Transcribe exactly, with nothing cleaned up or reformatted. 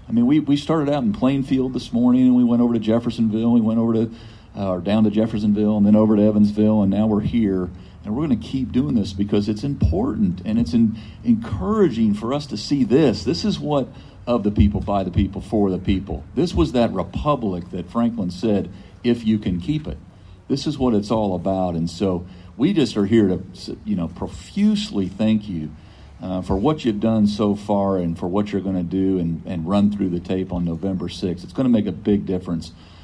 I mean, we, we started out in Plainfield this morning, and we went over to Jeffersonville, we went over to, uh, or down to Jeffersonville, and then over to Evansville, and now we're here. And we're going to keep doing this because it's important, and it's in, encouraging for us to see this. This is what of the people, by the people, for the people. This was that republic that Franklin said, if you can keep it. This is what it's all about. And so we just are here to, you know, profusely thank you uh, for what you've done so far and for what you're going to do and, and run through the tape on November sixth. It's going to make a big difference